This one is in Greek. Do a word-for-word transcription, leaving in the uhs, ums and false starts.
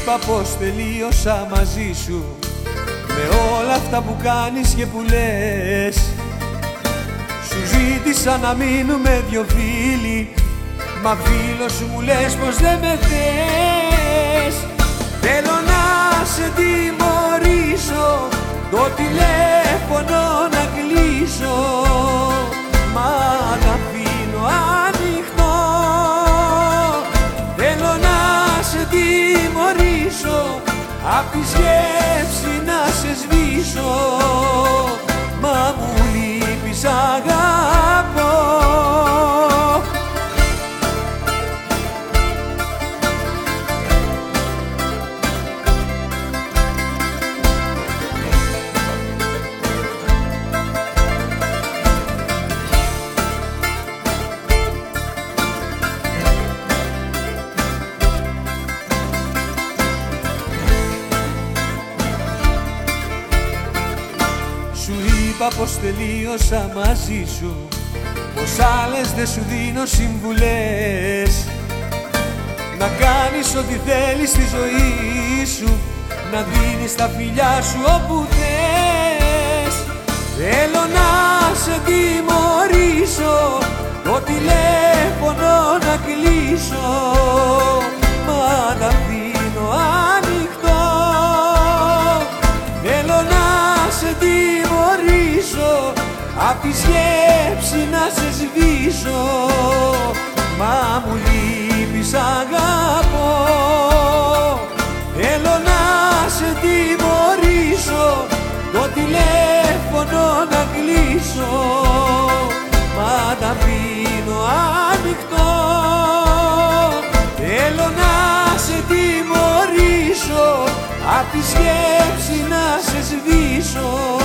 είπα πως τελείωσα μαζί σου με όλα αυτά που κάνεις και που λες. Σου ζήτησα να μείνουμε δυο φίλοι, μα φίλος σου μου λες πως δεν με θες. Θέλω να σε τιμωρήσω, το τηλέφωνο να κλείσω, μα να αφήνω ανοιχτό. Θέλω να σε τιμωρήσω, απ' τη σκέψη να σε σβήσω, μα μου λείπεις αγαπώ. Σου είπα πως τελείωσα μαζί σου, πως άλλες δεν σου δίνω συμβουλές. Να κάνεις ό,τι θέλεις στη ζωή σου, να δίνεις τα φιλιά σου όπου θες. Θέλω να σε τιμωρήσω, το τηλέφωνο να κλείσω, μα να αφήνω ανοιχτό. Θέλω να σε τιμωρήσω, απ' τη σκέψη να σε σβήσω, μα μου λείπεις αγαπώ. Θέλω να σε τιμωρήσω, το τηλέφωνο να κλείσω, μα τα αφήνω ανοιχτό. Θέλω να σε τιμωρήσω, απ' τη σκέψη να σε σβήσω,